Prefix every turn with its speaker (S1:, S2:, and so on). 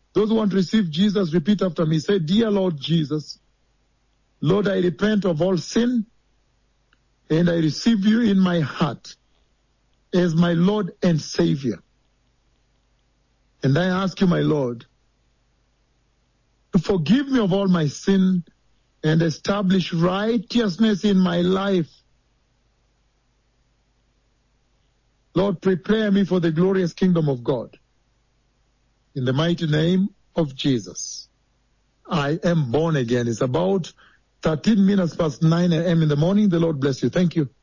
S1: Those who want to receive Jesus, repeat after me. Say, Dear Lord Jesus, Lord, I repent of all sin and I receive you in my heart as my Lord and Savior. And I ask you, my Lord, to forgive me of all my sin and establish righteousness in my life. Lord, prepare me for the glorious kingdom of God. In the mighty name of Jesus, I am born again. It's about 13 minutes past 9 a.m. in the morning. The Lord bless you. Thank you.